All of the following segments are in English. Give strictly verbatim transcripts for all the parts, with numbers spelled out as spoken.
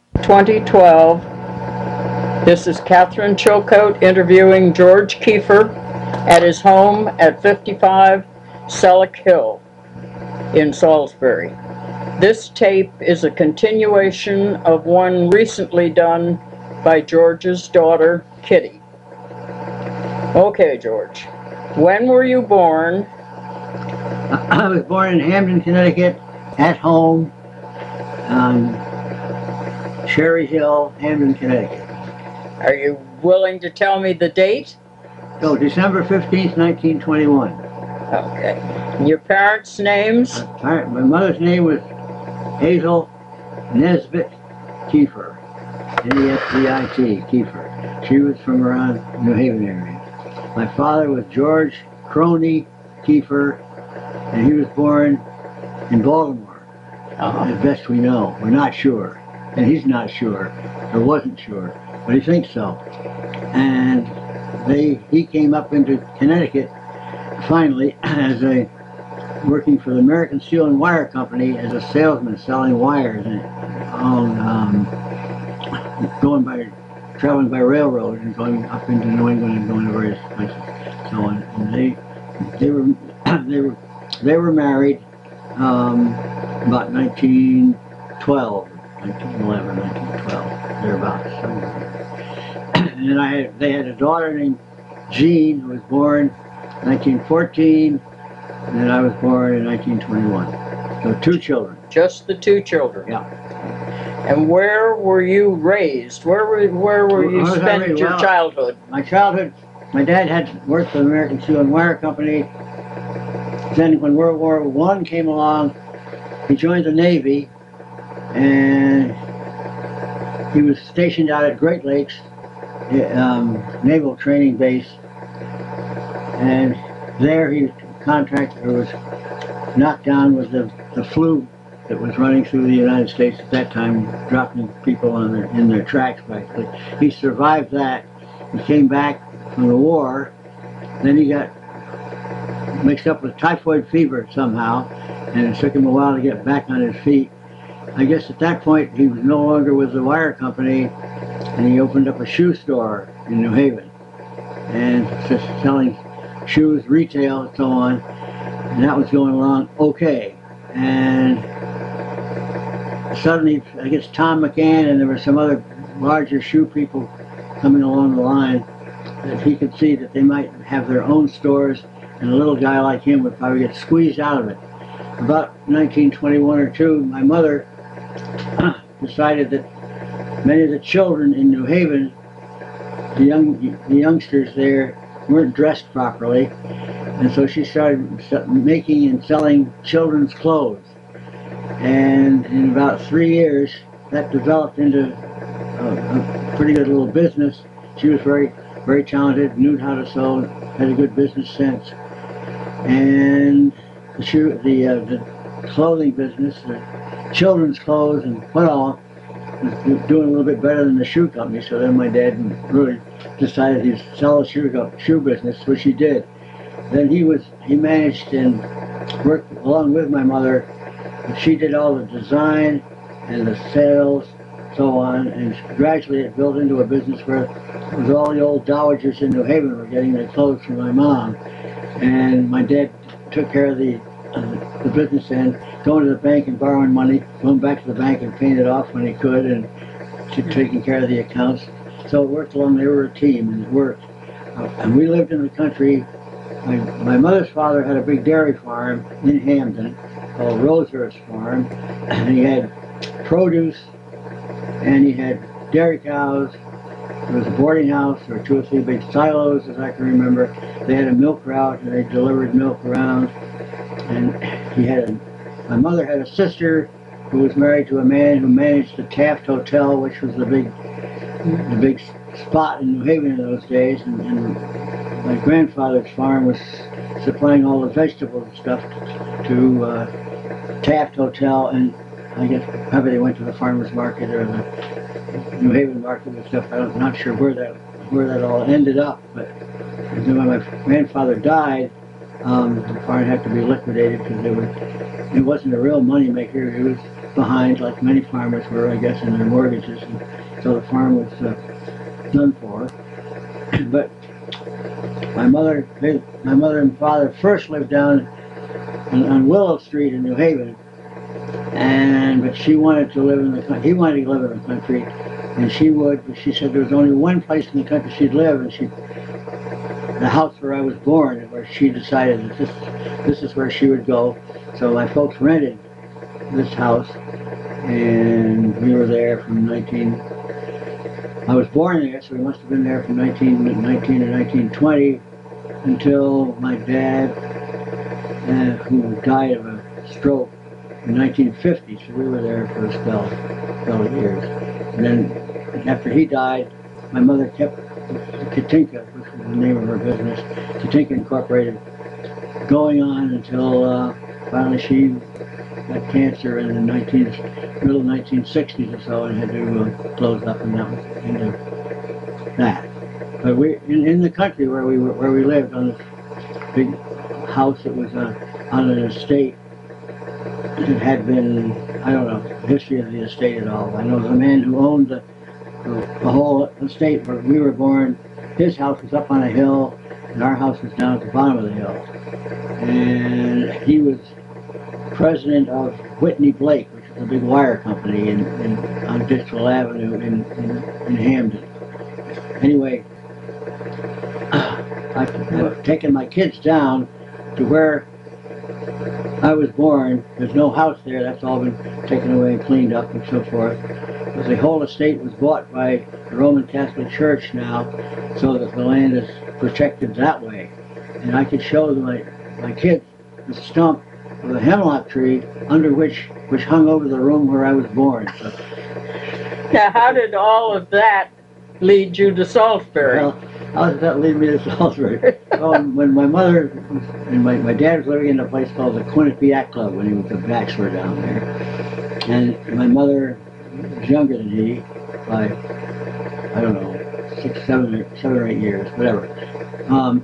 twenty twelve. This is Catherine Chilcote interviewing George Kiefer at his home at fifty-five Selleck Hill in Salisbury. This tape is a continuation of one recently done by George's daughter, Kitty. Okay, George, when were you born? I was born in Hamden, Connecticut, at home on Cherry Hill, Hamden, Connecticut. Are you willing to tell me the date? So, December fifteenth, nineteen twenty-one. Okay. And your parents' names? My mother's name was Hazel Nesbitt Kiefer, N E S B I T, Kiefer. She was from around New Haven area. My father was George Crony Kiefer, and he was born in Baltimore, uh-huh. As best we know. We're not sure, and he's not sure, or wasn't sure, but he thinks so. And they, he came up into Connecticut finally as a working for the American Steel and Wire Company as a salesman selling wires and on um, going by traveling by railroad and going up into New England and going to various places, so on. And they they were they were they were married um, about nineteen twelve, nineteen eleven, nineteen twelve, thereabouts. And then I had, they had a daughter named Jean who was born nineteen fourteen. And then I was born in nineteen twenty-one. So two children. Just the two children? Yeah. And where were you raised? Where were where were you spending your well, childhood? My childhood, my dad had worked for the American Steel and Wire Company. Then when World War One came along, he joined the Navy, and he was stationed out at Great Lakes um, Naval Training Base, and there he contractor was knocked down with the, the flu that was running through the United States at that time, dropping people on their, in their tracks practically. He survived that. He came back from the war. Then he got mixed up with typhoid fever somehow, and it took him a while to get back on his feet. I guess at that point he was no longer with the wire company, and he opened up a shoe store in New Haven, and just selling shoes, retail, and so on, and that was going along okay. And suddenly, I guess Tom McCann and there were some other larger shoe people coming along the line that he could see that they might have their own stores, and a little guy like him would probably get squeezed out of it. About nineteen twenty-one or two, my mother decided that many of the children in New Haven, the young, the youngsters there, weren't dressed properly, and so she started making and selling children's clothes. And in about three years, that developed into a, a pretty good little business. She was very, very talented, knew how to sew, had a good business sense. And the shoe, the, uh, the clothing business, the children's clothes and what all, was doing a little bit better than the shoe company. So then my dad really decided he'd sell a shoe, shoe business, which he did. Then he was he managed and worked along with my mother. She did all the design and the sales, so on, and gradually it built into a business where it was all the old dowagers in New Haven were getting their clothes from my mom, and my dad took care of the uh, the business end, going to the bank and borrowing money, going back to the bank and paying it off when he could, and taking care of the accounts. So it worked along. They were a team, and it worked. Uh, and we lived in the country. My, my mother's father had a big dairy farm in Hamden called Rosehurst Farm, and he had produce, and he had dairy cows. There was a boarding house. There were two or three big silos, as I can remember. They had a milk route, and they delivered milk around. And he had a, my mother had a sister who was married to a man who managed the Taft Hotel, which was the big, the big spot in New Haven in those days. And, and my grandfather's farm was supplying all the vegetables and stuff to, to uh, Taft Hotel, and I guess probably they went to the farmers market or the New Haven market and stuff. I'm not sure where that where that all ended up, but when my grandfather died, Um, the farm had to be liquidated because it, was, it wasn't a real money maker. It was behind, like many farmers were, I guess, in their mortgages. And so the farm was uh, done for. But my mother, my mother and father first lived down on, on Willow Street in New Haven, and but she wanted to live in the country. He wanted to live in the country, and she would. But she said there was only one place in the country she'd live, and she, the house where I was born, where she decided that this, this is where she would go. So my folks rented this house, and we were there from nineteen. I was born there, so we must have been there from nineteen nineteen or nineteen twenty until my dad, uh, who died of a stroke in nineteen fifty. So we were there for a spell, spell of years. And then after he died, my mother kept Katinka, which was the name of her business, Katinka Incorporated, going on until uh, finally she got cancer in the nineteen, middle nineteen sixties or so, and had to uh, close up, and that was into that. But we, in, in the country where we were, where we lived on this big house that was uh, on an estate, it had been, I don't know the history of the estate at all. I know the man who owned the, the, the whole estate where we were born, his house was up on a hill, and our house was down at the bottom of the hill. And he was president of Whitney Blake, which is a big wire company in, in, on Dixwell Avenue in, in, in Hamden. Anyway, I've taken my kids down to where I was born. There's no house there. That's all been taken away and cleaned up and so forth. But the whole estate was bought by the Roman Catholic Church now, so that the land is protected that way. And I could show my, my kids the stump of a hemlock tree under which which hung over the room where I was born. So, Now, how did all of that lead you to Salisbury? well, how did that lead me to Salisbury? Well, when my mother and my, my dad was living in a place called the Quinnipiac Club when he was a bachelor down there. And my mother was younger than he by, I don't know, six, seven, or, seven or eight years, whatever. Um,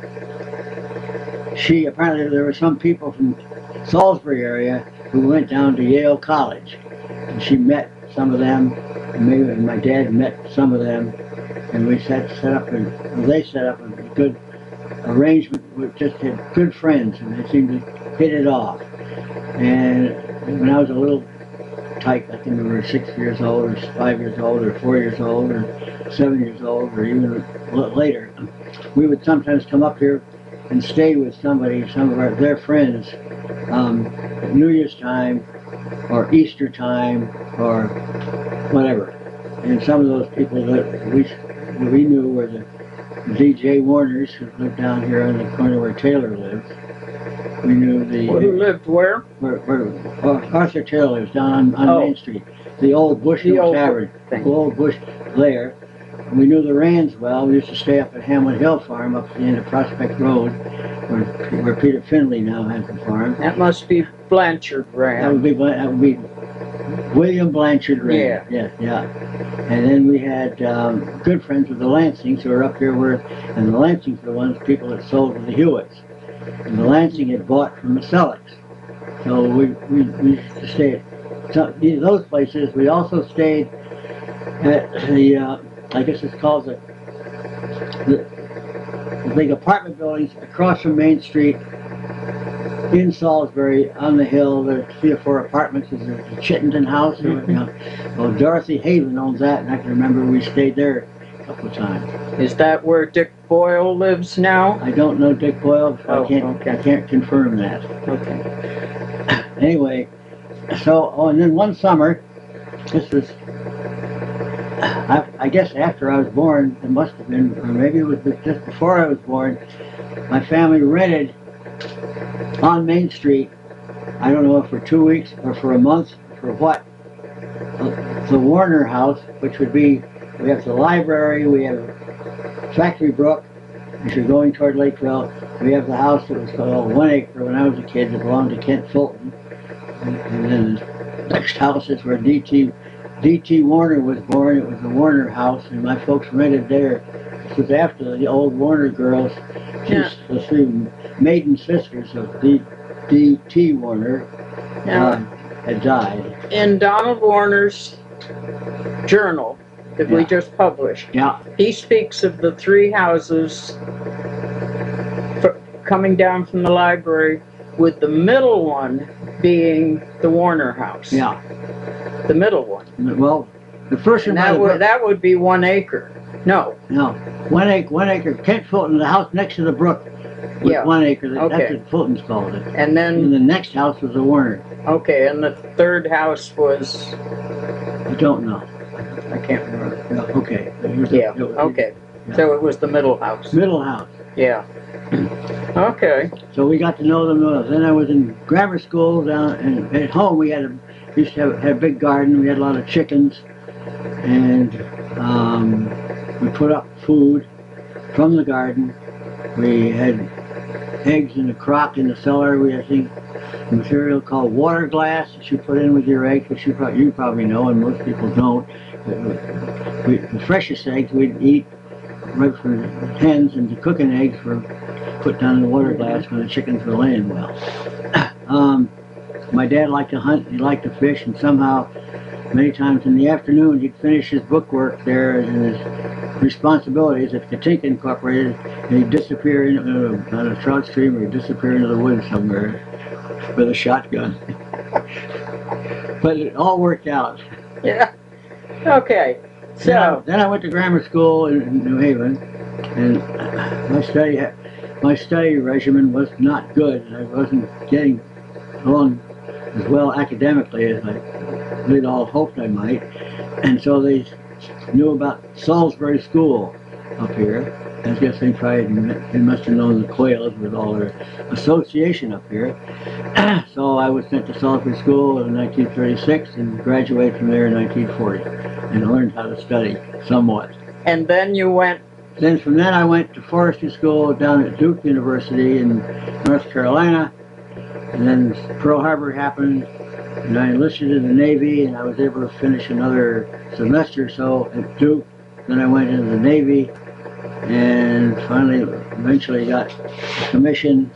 she, apparently there were some people from Salisbury area who went down to Yale College. And she met some of them, and, maybe, and my dad met some of them, and we set, set up, a, well, they set up a good arrangement. We just had good friends, and they seemed to hit it off. And when I was a little tyke, I think we were six years old, or five years old, or four years old, or seven years old, or even a little later, we would sometimes come up here and stay with somebody, some of our, their friends, um, at New Year's time, or Easter time, or whatever. And some of those people that we, that we knew were the D J Warners, who lived down here on the corner where Taylor lived. We knew the... Who lived where? Where, where oh, Arthur Taylor lives, down on, on Oh. Main Street. The old Bush The Hill old Tavern. thing. The old Bush there. And we knew the Rands well. We used to stay up at Hamlet Hill Farm up at the end of Prospect Road, where, where Peter Finley now has the farm. That must be Blanchard That Rand. would be that would be William Blanchard Rand. Yeah. Yeah, yeah. And then we had um, good friends with the Lansings who were up here where, and the Lansings were the ones people that sold to the Hewitts. And the Lansing had bought from the Sellecks. So we, we, we used to stay at so, those places. We also stayed at the, uh, I guess it's called the, the, the big apartment buildings across from Main Street in Salisbury on the hill. There are three or four apartments. There's the Chittenden House. Mm-hmm. You know. Well, Dorothy Haven owns that, and I can remember we stayed there a couple of times. Is that where Dick Boyle lives now? I don't know Dick Boyle, so Oh, I can't okay. I can't confirm that. Okay. Anyway, so oh, and then one summer, this was I, I guess after I was born, it must have been, or maybe it was just before I was born, my family rented on Main Street, I don't know if for two weeks or for a month, for what, the Warner House, which would be, we have the library, we have Factory Brook, as you're going toward Lakeville. We have the house that was called One Acre when I was a kid, that belonged to Kent Fulton. And, and then the next house is where D T D T Warner was born. It was the Warner House, and my folks rented there This was after the old Warner girls, Yeah. she's the three maiden sisters of D. D. T. Warner, Now, uh, had died. in Donald Warner's journal that we Yeah. just published, Yeah, he speaks of the three houses fr- coming down from the library, with the middle one being the Warner house. yeah. The middle one. Well, the first one And by that the would, brook- that would be one acre. No, no, one acre, one acre. Kent Fulton, the house next to the brook, was Yeah. one acre. That's Okay. what Fulton's called it. and then, And the next house was a Warner. okay, and the third house was, I don't know. I can't remember. No, okay. It was a- Yeah, it was- okay. Yeah. So it was the middle house. Middle house. Yeah. Okay. So we got to know them well. Then I was in grammar school down, and at home we had a we used to have, had a big garden. We had a lot of chickens, and um, we put up food from the garden. We had eggs in a crock in the cellar. We had thing, material called water glass that you put in with your eggs, which you probably, you probably know, and most people don't. We, the freshest eggs we'd eat right from the hens, and the cooking eggs were put down in the water glass when the chickens were laying well. Um, my dad liked to hunt, he liked to fish, and somehow, many times in the afternoon, he'd finish his book work there and his responsibilities at Katinka Incorporated, and he'd disappear in, uh, on a trout stream, or he'd disappear into the woods somewhere with a shotgun. But it all worked out. Yeah. Okay. Then I, So, then I went to grammar school in, in New Haven, and my study my study regimen was not good. I wasn't getting along as well academically as I we'd all hoped I might, and so they knew about Salisbury School up here. I guess they probably they must have known the Quails with all their association up here. So I was sent to Salisbury School in nineteen thirty-six and graduated from there in nineteen forty, and learned how to study somewhat. and then you went, Then from then I went to forestry school down at Duke University in North Carolina, and then Pearl Harbor happened, and I enlisted in the Navy, and I was able to finish another semester or so at Duke. Then I went into the Navy, and finally, eventually got a commission.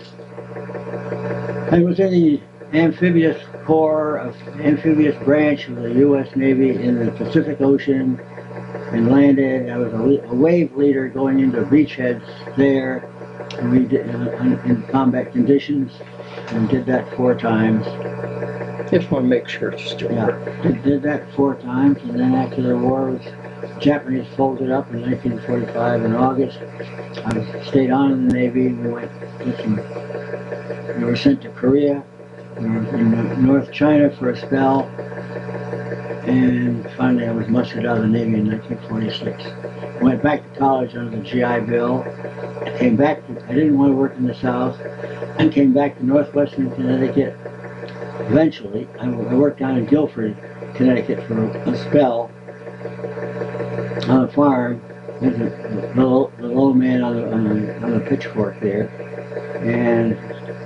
I was in the amphibious corps of amphibious branch of the U S Navy in the Pacific Ocean, and landed. I was a, le- a wave leader going into beachheads there, and we did uh, in combat conditions, and did that four times. just want to make sure it's still Yeah, working. did, did that four times, and then after the war was Japanese folded up in nineteen forty-five in August. I was, stayed on in the Navy. We went did some. We were sent to Korea. We were in North China for a spell. And finally I was mustered out of the Navy in nineteen forty-six. Went back to college under the G I Bill. I came back, to, I didn't want to work in the South. I came back to Northwestern Connecticut. Eventually, I, I worked down in Guilford, Connecticut for a spell on a farm. There's a, the, little, the little man on the, on the, on the pitchfork there. And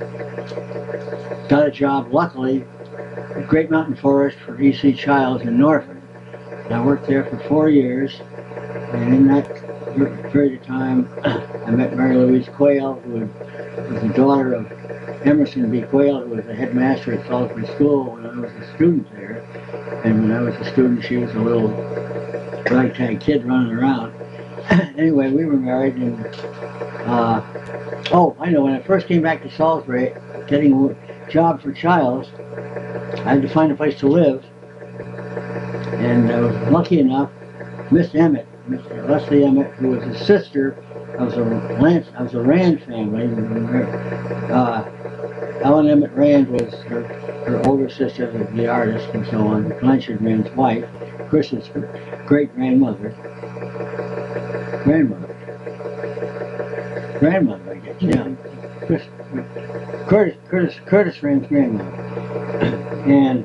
got a job, luckily, Great Mountain Forest for E C Childs in Norfolk. And I worked there for four years, and in that period of time, I met Mary Louise Quayle, who was the daughter of Emerson B. Quayle, who was the headmaster at Salisbury School when I was a student there. And when I was a student, she was a little ragtag kid running around. Anyway, we were married, and uh, oh, I know, when I first came back to Salisbury, getting a job for Childs, I had to find a place to live, and I was lucky enough, Miss Emmett, Mister Leslie Emmett, who was the sister of the Lance, of the Rand family. Uh, Ellen Emmett Rand was her, her older sister, the, the artist, and so on. Blanchard Rand's wife, Chris's great grandmother, grandmother, grandmother, I guess. Yeah, Chris, Curtis, Curtis, Curtis Rand's grandmother. And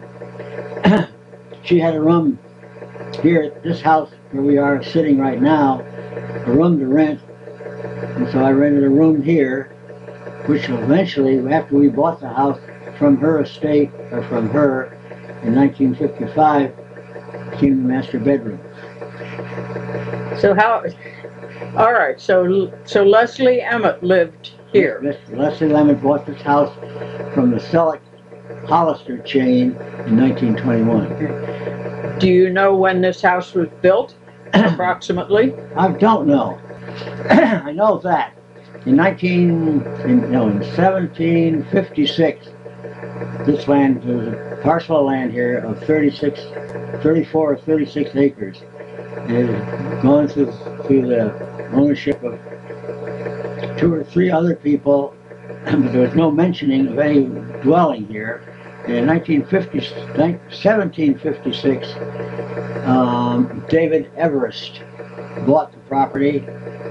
she had a room here at this house where we are sitting right now, a room to rent. And so I rented a room here, which eventually, after we bought the house from her estate, or from her, in nineteen fifty-five, became the master bedroom. So how, All right, so, so Leslie Emmett lived here. Miss Leslie Lemon bought this house from the Selleck Hollister chain in nineteen twenty-one. Do you know when this house was built, approximately? I don't know. I know that in nineteen, in, no, in seventeen fifty-six, this land, there was a parcel of land here of thirty-six, thirty-four or thirty-six acres. It had gone through, through the ownership of two or three other people, but there was no mentioning of any dwelling here. In nineteen fifty, seventeen fifty-six, um, David Everest bought the property.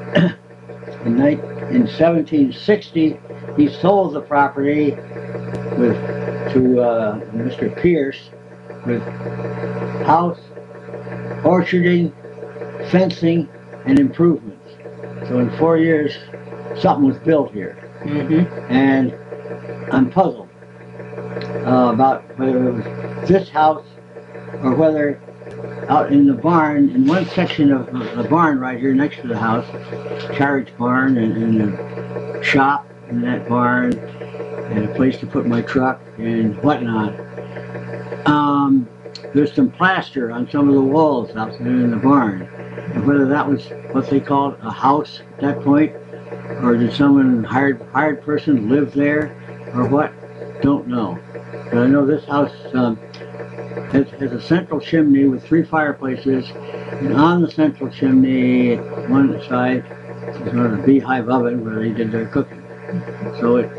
In, in seventeen sixty, he sold the property with to uh, Mister Pierce with house, orcharding, fencing, and improvements. So in four years, something was built here. Mm-hmm. And I'm puzzled uh, about whether it was this house or whether out in the barn, in one section of the barn right here next to the house, carriage barn and, and a shop in that barn and a place to put my truck and whatnot. Um, there's some plaster on some of the walls out there in the barn. And whether that was what they called a house at that point, or did someone, hired hired person, live there, or what, don't know. But I know this house um, has, has a central chimney with three fireplaces, and on the central chimney, one side, is sort of a beehive oven where they did their cooking. So it's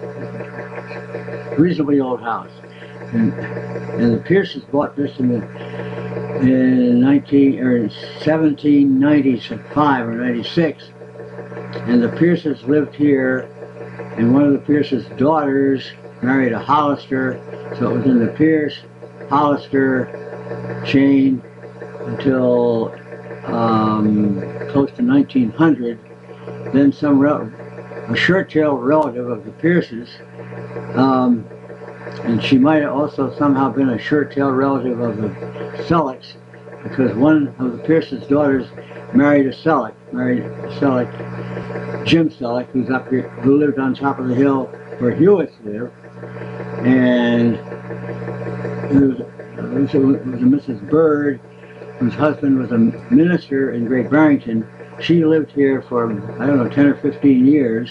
a reasonably old house. And, and the Pierces bought this in the in nineteen or in seventeen ninety-five or ninety-six, and the Pierces lived here, and one of the Pierces' daughters married a Hollister, so it was in the Pierce Hollister chain until um, close to nineteen hundred. Then some rel a shirt-tailed relative of the Pierces, um, and she might have also somehow been a shirt-tailed relative of the Sellecks, because one of the Pierce's daughters married a Selleck, married a Selleck, Jim Selleck, who's up here, who lived on top of the hill where Hewitts lived, and there was, there was, a, there was a Missus Bird, whose husband was a minister in Great Barrington. She lived here for, I don't know, ten or fifteen years,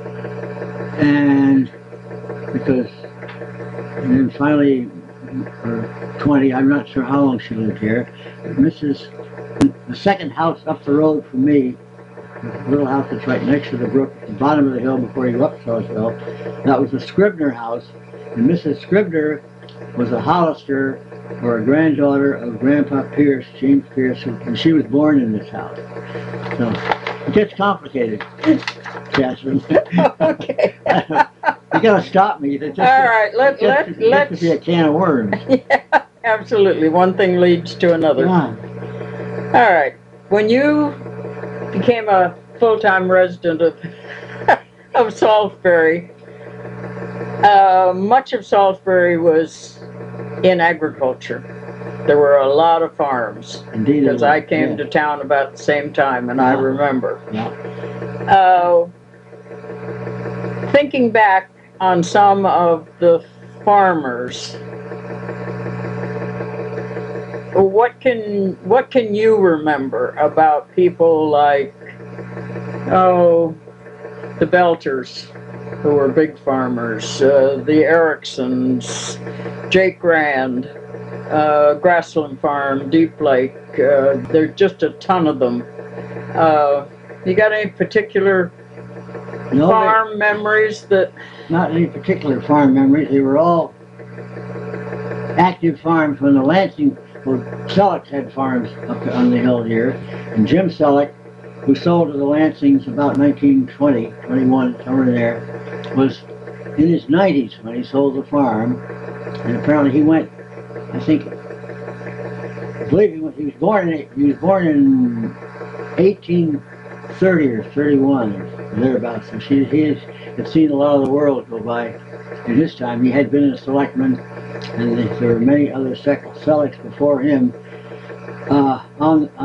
and because, and then finally, or twenty, I'm not sure how long she lived here. Missus The second house up the road from me, the little house that's right next to the brook, at the bottom of the hill before you go up Sellersville, that was the Scribner house, and Missus Scribner was a Hollister, or a granddaughter of Grandpa Pierce, James Pierce, and she was born in this house. So it gets complicated, Catherine. Okay. You gotta stop me. Just, All right, let, let, just, let's... just to be a can of worms. Yeah, absolutely. One thing leads to another. Yeah. All right. When you became a full-time resident of, of Salisbury, uh, much of Salisbury was in agriculture. There were a lot of farms. Indeed. Because I came yeah. to town about the same time, and yeah. I remember. Yeah. Uh, thinking back on some of the farmers, what can what can you remember about people like, oh, the Belters, who were big farmers, uh, the Ericksons, Jake Rand, uh, Grassland Farm, Deep Lake, uh, there's just a ton of them. Uh, you got any particular no, farm they, memories that... Not any particular farm memories. They were all active farms when the Lansing, well, Sellecks had farms up on the hill here, and Jim Selleck, who sold to the Lansings about nineteen twenty, twenty-one, somewhere there, was in his nineties when he sold the farm, and apparently he went, I think, I believe he, went, he was born in he was born in eighteen thirty or thirty-one or thereabouts. So she, he has, had seen a lot of the world go by in his time. He had been a selectman, and there were many other Sellecks before him. Uh, on on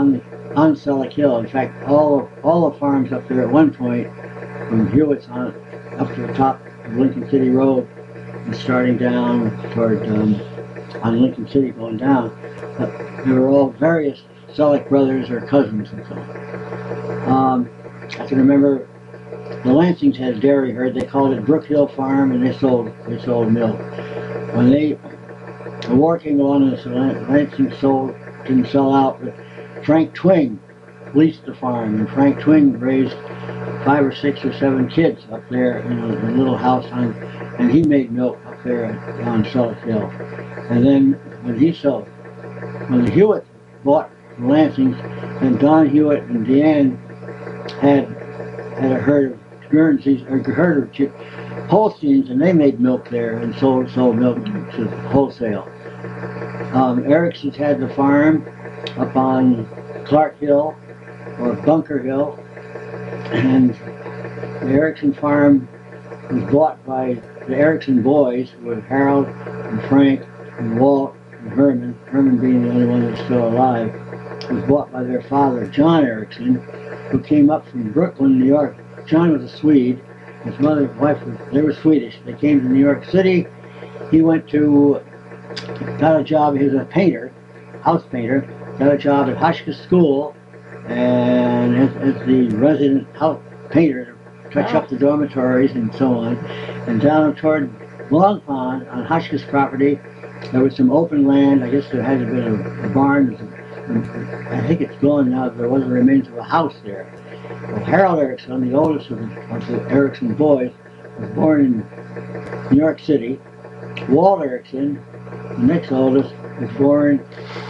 on Selleck Hill. In fact, all of, all the farms up there at one point, from Hewitt's on up to the top of Lincoln City Road and starting down toward um, on Lincoln City going down, uh, they were all various Selleck brothers or cousins and so on. Um, I can remember the Lansings had a dairy herd. They called it Brook Hill Farm, and they sold they sold milk. When they the war came along, and Lansing sold didn't sell out, but Frank Twing leased the farm, and Frank Twing raised five or six or seven kids up there in a, in a little house on, and he made milk up there on Selleck Hill. And then when he sold, when the Hewitt bought the Lansings, then Don Hewitt and Deanne had had a herd of Guernseys, or a herd of Ch- Holsteins, and they made milk there and sold sold milk to wholesale. Um, Erickson's had the farm up on Clark Hill or Bunker Hill, and the Erickson farm was bought by the Erickson boys, with Harold and Frank and Walt and Herman, Herman being the only one that's still alive. It was bought by their father, John Erickson, who came up from Brooklyn, New York. John was a Swede. His mother and wife, was, they were Swedish. They came to New York City. He went to, got a job, he was a painter, house painter, got a job at Hotchkiss School, and as, as the resident house painter to touch up the dormitories and so on. And down toward Long Pond on Hotchkiss property, there was some open land. I guess there had been a, a barn. I think it's gone now. There was the remains of a house there. Well, Harold Erickson, the oldest of the, of the Erickson boys, was born in New York City. Walt Erickson, the next oldest, was born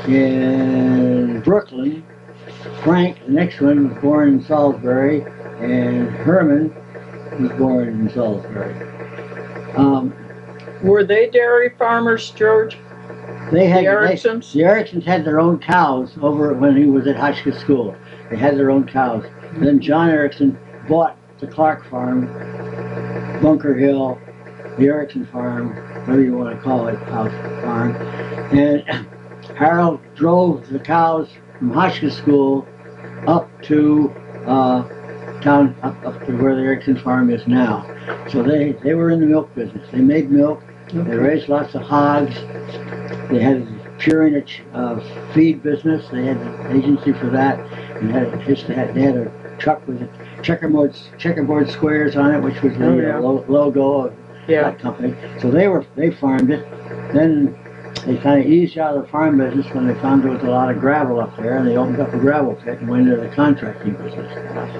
in Brooklyn. Frank, the next one, was born in Salisbury, and Herman was born in Salisbury. Um, Were they dairy farmers, George? They had the Ericksons? They, the Ericksons had their own cows over when he was at Hotchkiss School. They had their own cows. And then John Erickson bought the Clark farm, Bunker Hill, the Erickson farm, whatever you want to call it, house farm. And Harold drove the cows from Hotchkiss School up to uh, down up, up to where the Erickson farm is now. So they, they were in the milk business. They made milk. They raised lots of hogs. They had a Purinich uh, feed business. They had an agency for that. And had, just had, they had a truck with checkerboard checkerboard squares on it, which was the oh, yeah. uh, lo logo of yeah. that company. So they were they farmed it. Then they kind of eased out of the farm business when they found there was a lot of gravel up there, and they opened up a gravel pit and went into the contracting business.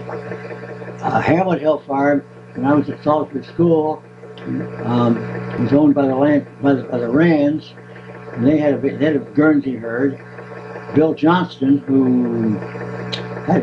Uh, Hamlet Hill Farm, when I was at Salisbury School, um, was owned by the land by the, by the Rands, and they had a they had a Guernsey herd. Bill Johnston, who had,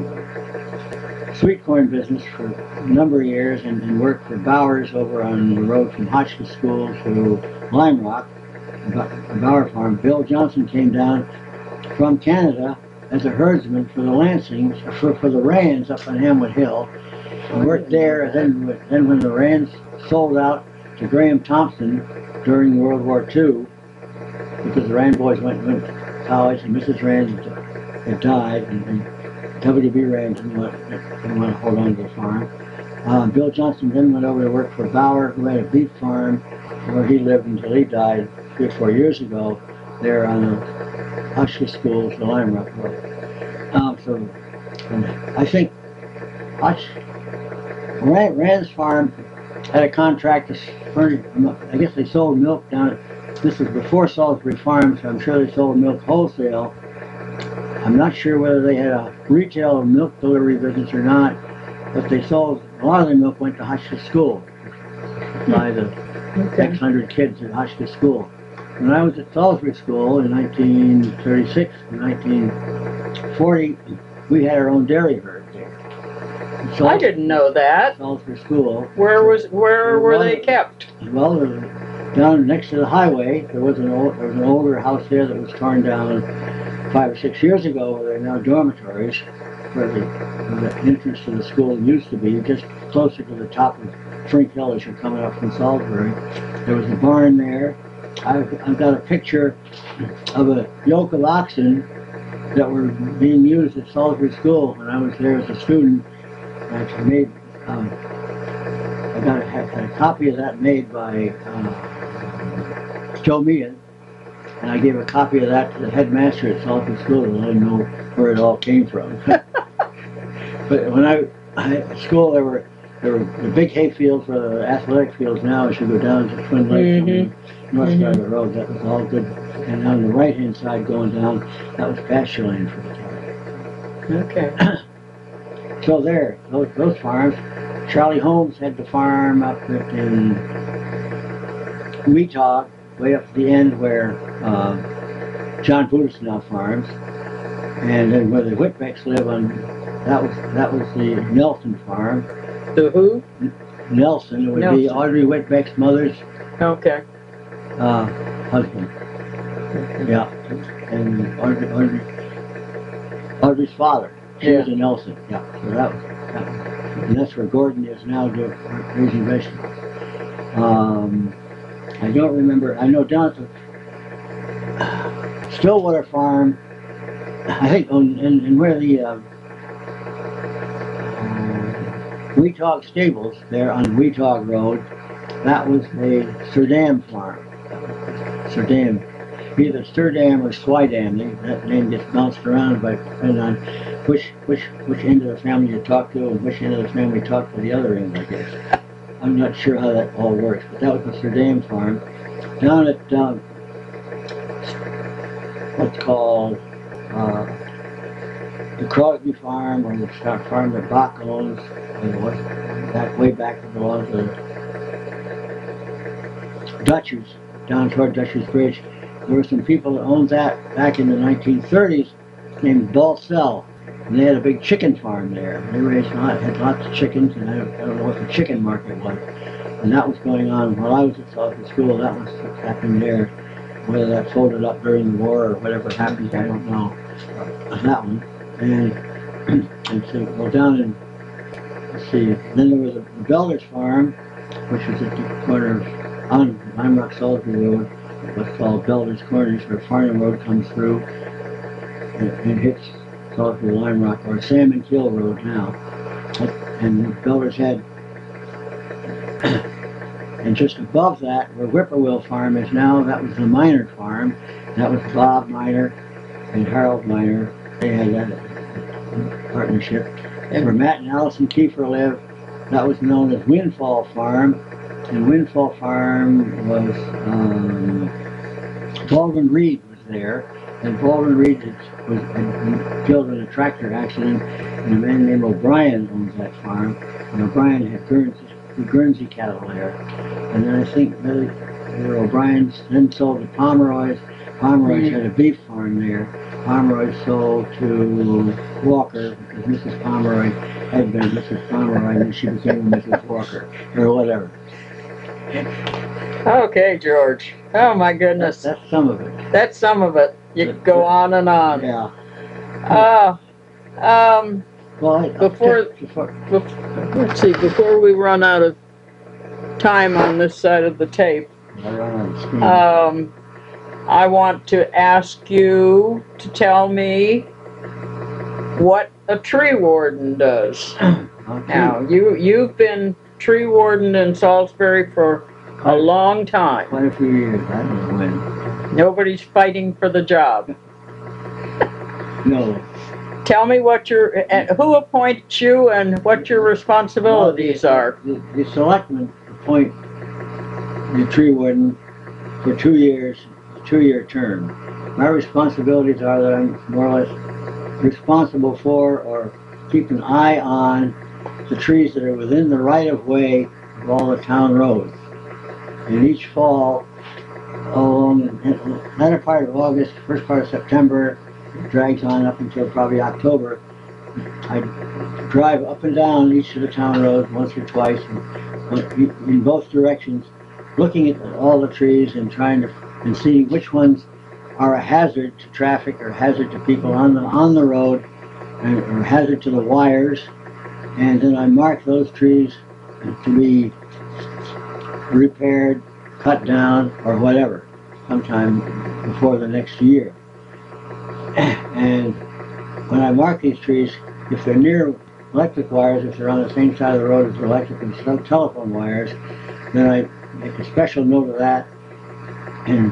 had sweet corn business for a number of years and, and worked for Bowers over on the road from Hotchkiss School to Lime Rock, the Bower Farm. Bill Johnson came down from Canada as a herdsman for the Lansings, for, for the Rands up on Hamlet Hill, and worked there. And then, then when the Rands sold out to Graham Thompson during World War Two, because the Rand boys went, went to college and Missus Rand had died, and, and W B Rand didn't want, didn't want to hold on to the farm. Uh, Bill Johnson then went over to work for Bauer, who had a beef farm where he lived until he died three or four years ago, there on the Hotchkiss School, the Lime Rock Road. Um, so and I think Hotch, Rand, Rand's farm had a contract to furnish, I guess they sold milk down at, this was before Salisbury Farm, so I'm sure they sold milk wholesale. I'm not sure whether they had a retail milk delivery business or not, but they sold, a lot of the milk went to Hotchkiss School, by the Okay. X hundred kids at Hotchkiss School. When I was at Salisbury School in nineteen thirty-six and nineteen forty, we had our own dairy herd there. So I didn't know that. Salisbury School. Where was where were Well, they kept? Well, there was, down next to the highway, there was an old, there was an older house there that was torn down five or six years ago, where there are now dormitories, where the, where the entrance to the school used to be, just closer to the top of Frink Hill as you're coming up from Salisbury. There was a barn there. I've, I've got a picture of a yoke of oxen that were being used at Salisbury School when I was there as a student. I actually made, um, I got a, had a copy of that made by uh, Joe Meehan, and I gave a copy of that to the headmaster at Salisbury School to let him know where it all came from. But when I, I at school, there were there were the big hay fields where the athletic fields now as you go down to Twin Lakes Mhm. on the north side of the road. That was all good. And on the right hand side going down, that was pasture land for the cattle. Okay. So there, those, those farms. Charlie Holmes had the farm up at, in Weetog, way up at the end where uh, John Budis now farms, and then where the Whitbecks live on. That was that was the Nelson farm. The who? Nelson, it would Nelson. be Audrey Whitbeck's mother's Okay. uh, husband. Yeah, and Audrey, Audrey, Audrey's father. She Yeah. was a Nelson. Yeah, so that was, that was, and that's where Gordon is now, doing raising vegetables. Um, I don't remember. I know down at the Stillwater Farm. I think, on, and, and where the uh, uh, Weetog Stables there on Weetog Road, that was the Surdam Farm. Surdam. Either Sturdam or Swidam. They, that name gets bounced around by depending on which which which end of the family you talk to and which end of the family talk to the other end, I guess. I'm not sure how that all works, but that was the Surdam farm. Down at um, what's called uh, the Crosby Farm, or the farm that Bach owns, and what back way back it belonged to Dutchers, down toward Dutchers Bridge. There were some people that owned that back in the nineteen thirties named Balsell, and they had a big chicken farm there. They raised lot, had lots of chickens, and I don't, I don't know what the chicken market was. And that was going on while I was at Salisbury School. That was happening there. Whether that folded up during the war or whatever happened, I don't know. Uh, that one. And, and so, well, down in, let's see, then there was a Belder's farm, which was at the corner of, on Lime Rock Salisbury Road, what's called Belder's Corners, where Farnham Road comes through and, and hits Salisbury Lime Rock, or Salmon Kill Road now. And Belder's had, and just above that, where Whippoorwill Farm is now, that was the Miner farm. That was Bob Miner and Harold Miner. They had that partnership. And where Matt and Allison Kiefer lived, that was known as Windfall Farm. And Windfall Farm was, um, Baldwin Reed was there. And Baldwin Reed was uh, killed in a tractor accident, and a man named O'Brien owns that farm. And O'Brien had Guernsey, Guernsey cattle there. And then I think really, O'Brien's then sold to Pomeroy's. Pomeroy's mm-hmm. had a beef farm there. Pomeroy sold to Walker because Missus Pomeroy had been Missus Pomeroy, and then she became Missus Walker, or whatever. Okay, George. Oh my goodness. That's, that's some of it. That's some of it. You could go on and on. Yeah. Uh, um, well, I, before, before, before, let's see, before we run out of time on this side of the tape, I run on the screen. um, I want to ask you to tell me what a tree warden does. Okay. Now, you, you've been tree warden in Salisbury for a long time. Quite a few years. I don't know when. Nobody's fighting for the job. No. Tell me what your, uh, who appoints you and what your responsibilities well, the, are. The, the selectmen appoint the tree warden for two years, a two-year term. My responsibilities are that I'm more or less responsible for or keep an eye on the trees that are within the right-of-way of all the town roads. And each fall, along the latter part of August, first part of September, it drags on up until probably October, I drive up and down each of the town roads once or twice in, in both directions, looking at all the trees and trying to and seeing which ones are a hazard to traffic or hazard to people on the on the road, and, or hazard to the wires. And then I mark those trees to be repaired, cut down, or whatever, sometime before the next year. And when I mark these trees, if they're near electric wires, if they're on the same side of the road as the electric and telephone wires, then I make a special note of that. And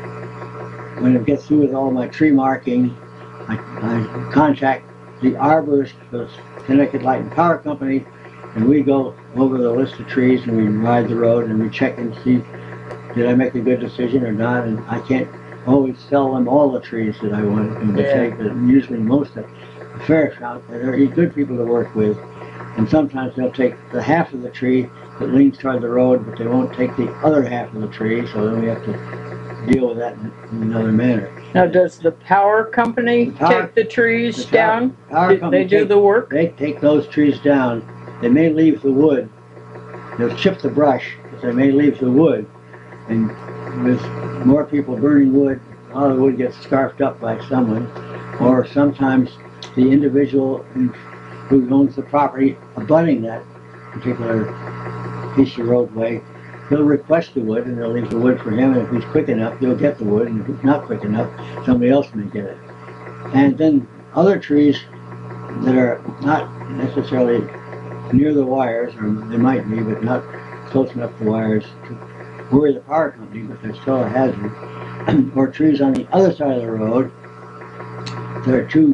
when it gets through with all my tree marking, I, I contact the arborist for the Connecticut Light and Power Company, and we go over the list of trees and we ride the road and we check and see, did I make a good decision or not? And I can't always sell them all the trees that I want them to Yeah. take, but usually most of the fair shop, they're good people to work with. And sometimes they'll take the half of the tree that leans toward the road, but they won't take the other half of the tree, so then we have to deal with that in, in another manner. Now, does the power company The power- take the trees the power- down? power Do company they do take- the work? They take those trees down. They may leave the wood. They'll chip the brush, but they may leave the wood. And with more people burning wood, all the wood gets scarfed up by someone. Or sometimes the individual who owns the property abutting that particular piece of roadway, he'll request the wood and they'll leave the wood for him. And if he's quick enough, he'll get the wood. And if he's not quick enough, somebody else may get it. And then other trees that are not necessarily near the wires, or they might be, but not close enough to wires to worry the power company, but they're still a hazard. Or trees on the other side of the road that are too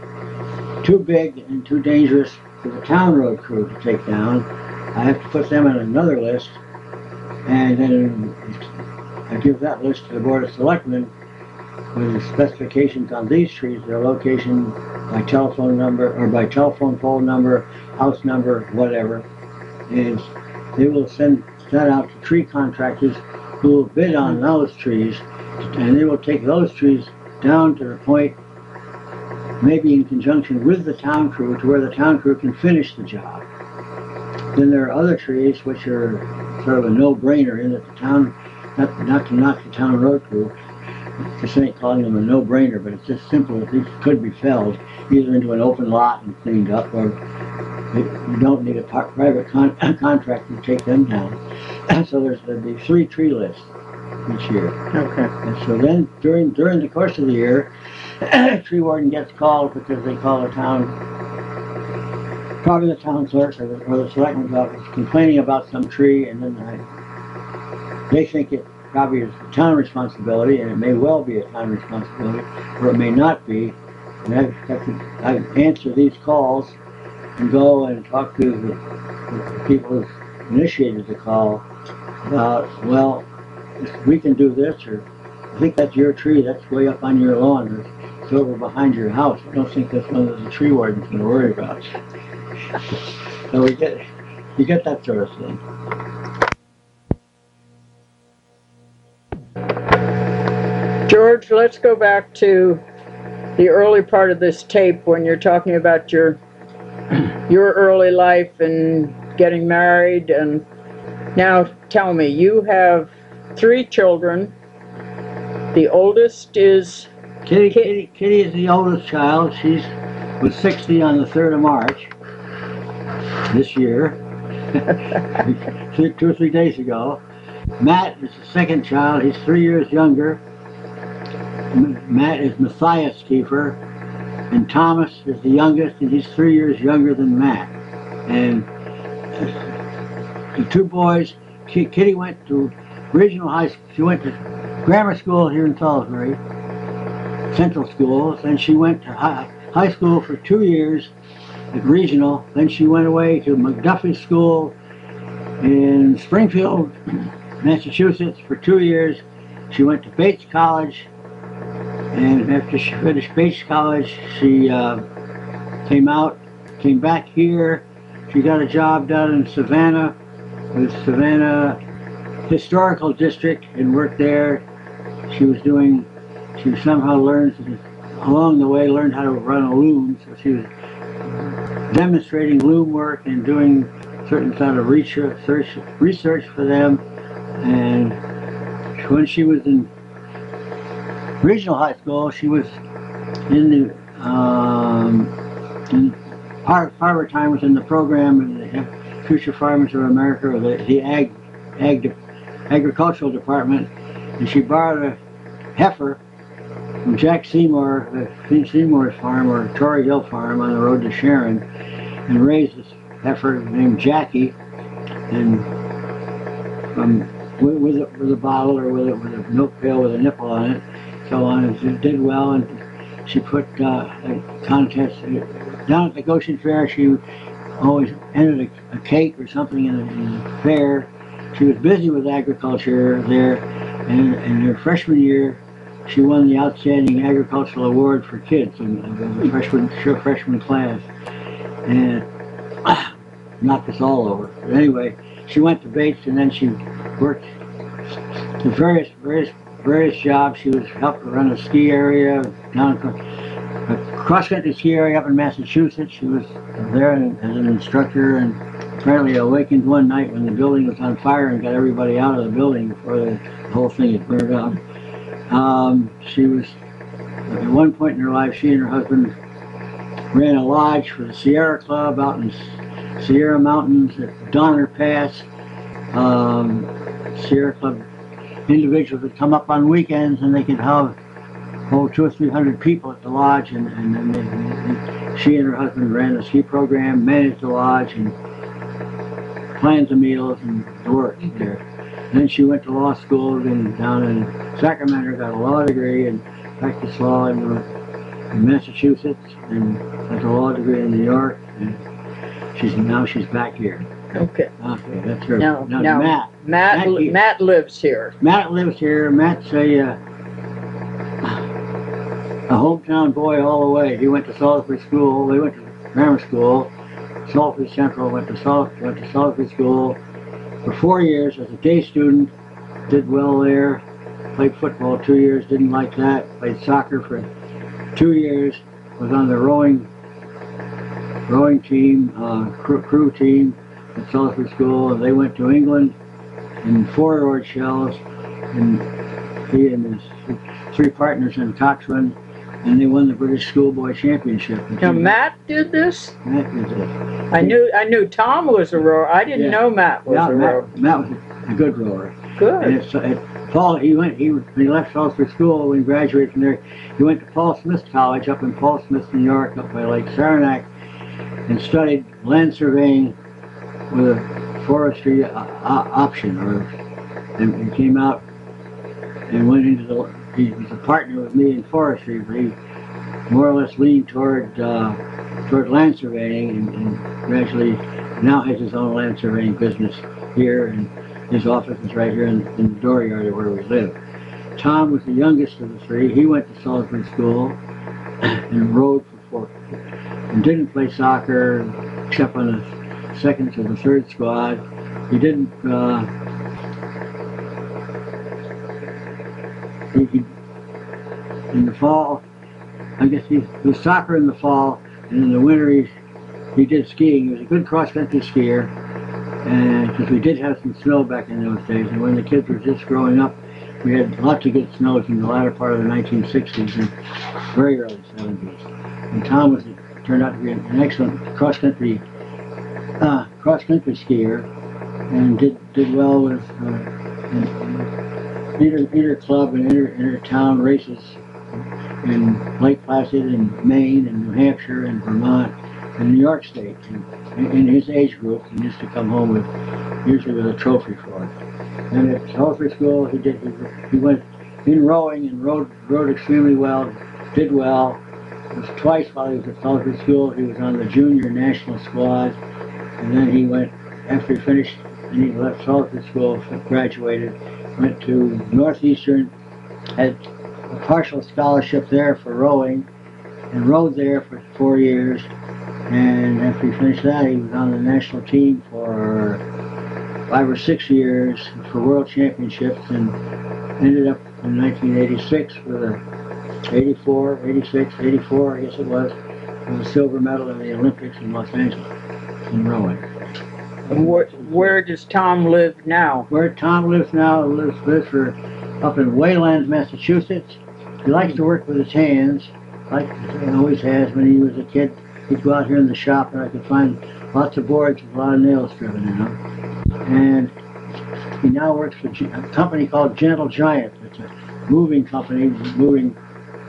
too big and too dangerous for the town road crew to take down. I have to put them on another list, and then I give that list to the Board of Selectmen with the specifications on these trees, their location by telephone number, or by telephone pole number, house number, whatever. And they will send that out to tree contractors who will bid on those trees, and they will take those trees down to the point, maybe in conjunction with the town crew, to where the town crew can finish the job. Then there are other trees which are sort of a no-brainer in that the town, not, not to knock the town road crew, this ain't calling them a no-brainer, but it's just simple that these could be felled either into an open lot and cleaned up, or you don't need a private con contractor to take them down. So there's there'll be three tree lists each year. Okay. And so then during during the course of the year, a tree warden gets called because they call the town, probably the town clerk or the, or the selectman's office, complaining about some tree, and then I, they think it probably is a town responsibility, and it may well be a town responsibility, or it may not be. And I have to I answer these calls and go and talk to the, the people who initiated the call about, well, we can do this, or I think that's your tree, that's way up on your lawn, or it's over behind your house. I don't think that's one that the tree warden's going to worry about. So we get, you get that sort of thing. George, let's go back to the early part of this tape when you're talking about your your early life and getting married. And now tell me, you have three children. The oldest is Kitty, Kit- Kitty, Kitty is the oldest child. She's was sixty on the third of March this year, two, two or three days ago. Matt is the second child. He's three years younger. M Matt is Matthias Kiefer, and Thomas is the youngest, and he's three years younger than Matt. And the two boys, Kitty went to regional high school. She went to grammar school here in Salisbury, Central School. Then she went to high, high school for two years at regional. Then she went away to McDuffie School in Springfield, Massachusetts for two years. She went to Bates College, and after she finished Bates College, she uh, came out, came back here. She got a job down in Savannah with Savannah Historical District and worked there. She was doing, she somehow learned, along the way, learned how to run a loom. So she was demonstrating loom work and doing certain kind of research, research for them. And when she was in regional high school, she was in the, um, in part, part of her time was in the program in the Future Farmers of America, or the, the Ag, Ag, Agricultural Department, and she borrowed a heifer from Jack Seymour, the Seymour's farm, or Torrey Hill Farm on the road to Sharon, and raised this heifer named Jackie, and from with, with, a, with a bottle or with a, with a milk pail with a nipple on it, so on. And she did well, and she put uh, a contest down at the Goshen Fair. She always entered a, a cake or something in the, in the fair. She was busy with agriculture there, and in her freshman year, she won the Outstanding Agricultural Award for kids in, in the freshman, sure freshman class, and uh, knocked us all over. But anyway, she went to Bates, and then she worked to various, various, various jobs. She was helped run a ski area down, a cross-country ski area up in Massachusetts. She was there as an instructor, and apparently awakened one night when the building was on fire and got everybody out of the building before the whole thing had burned up. Um, she was, at one point in her life, she and her husband ran a lodge for the Sierra Club out in Sierra Mountains at Donner Pass. Um, Sierra Club individuals would come up on weekends, and they could have oh, two or three hundred people at the lodge, and, and then they, and she and her husband ran the ski program, managed the lodge, and planned the meals and the work there. And then she went to law school and down in Sacramento, got a law degree and practiced law in, in Massachusetts, and got a law degree in New York, and she's now she's back here. Okay. Okay, that's her. Now, now, now Matt. Matt, Matt, li- Matt lives here. Matt lives here. Matt's a, uh, a hometown boy all the way. He went to Salisbury School. They went to grammar school. Salisbury Central, went to Sal went to Salisbury School for four years as a day student. Did well there. Played football two years. Didn't like that. Played soccer for two years. Was on the rowing rowing team, uh, crew, crew team at Salisbury School. And they went to England in four-oared shells, and he and his three partners in Coxswain, and they won the British Schoolboy Championship. Now Matt did this? Matt did this. I knew I knew Tom was a rower. I didn't Yeah. know Matt was Yeah, a rower. Matt, Matt was a good rower. And Good. it's, it, Paul, he went, he, when he left Salisbury School, when he graduated from there, he went to Paul Smith College up in Paul Smith, New York, up by Lake Saranac, and studied land surveying with a forestry uh, uh, option, or, and he came out and went into the, he was a partner with me in forestry, but he more or less leaned toward, uh, toward land surveying, and, and gradually now has his own land surveying business here, and his office is right here in, in the dooryard where we live. Tom was the youngest of the three. He went to Salisbury School and rowed for four, and didn't play soccer except on the second to the third squad. He didn't, uh, he, he, in the fall, I guess he, he was soccer in the fall, and in the winter he, he did skiing. He was a good cross-country skier, and because we did have some snow back in those days, and when the kids were just growing up, we had lots of good snows in the latter part of the nineteen sixties and very early seventies. And Tom was turned out to be an excellent cross-country uh, cross-country skier, and did did well with uh, in, in inter, inter club and inter, inter town races in Lake Placid and Maine and New Hampshire and Vermont and New York State. And in his age group, he used to come home with usually with a trophy for it. And at Salisbury School, he did he, he went in rowing and rowed rowed extremely well, did well. It was twice while he was at Salisbury School. He was on the junior national squad, and then he went after he finished and he left Salisbury School, graduated, went to Northeastern, had a partial scholarship there for rowing, and rowed there for four years. And after he finished that, he was on the national team for five or six years for world championships, and ended up in nineteen eighty-six with a eighty-four, eighty-six, eighty-four, I guess it was, with a silver medal in the Olympics in Los Angeles in rowing. Where, where does Tom live now? Where Tom lives now, lives, lives for up in Wayland, Massachusetts. He likes to work with his hands, like he always has. When he was a kid, he'd go out here in the shop, and I could find lots of boards with a lot of nails driven in them. And he now works for a company called Gentle Giant. It's a moving company, moving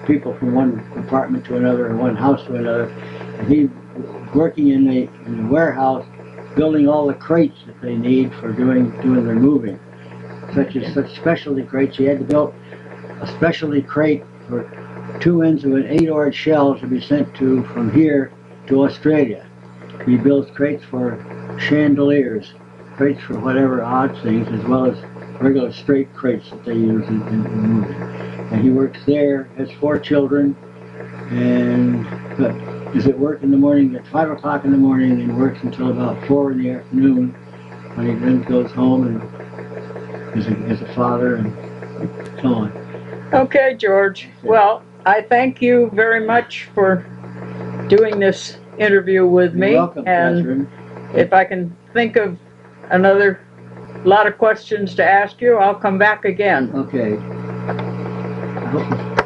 people from one apartment to another and one house to another. And he working in the, in the warehouse, building all the crates that they need for doing doing their moving, such as such specialty crates. He had to build a specialty crate for two ends of an eight-oared shell to be sent to from here to Australia. He builds crates for chandeliers, crates for whatever odd things, as well as regular straight crates that they use in, in, in moving. And he works there, has four children, and but is at work in the morning at five o'clock in the morning and works until about four in the afternoon, when he then goes home and is a, is a father and so on. Okay, George. Well, I thank you very much for doing this interview with me. You're welcome, and Catherine. if I can think of another lot of questions to ask you, I'll come back again. Okay. I hope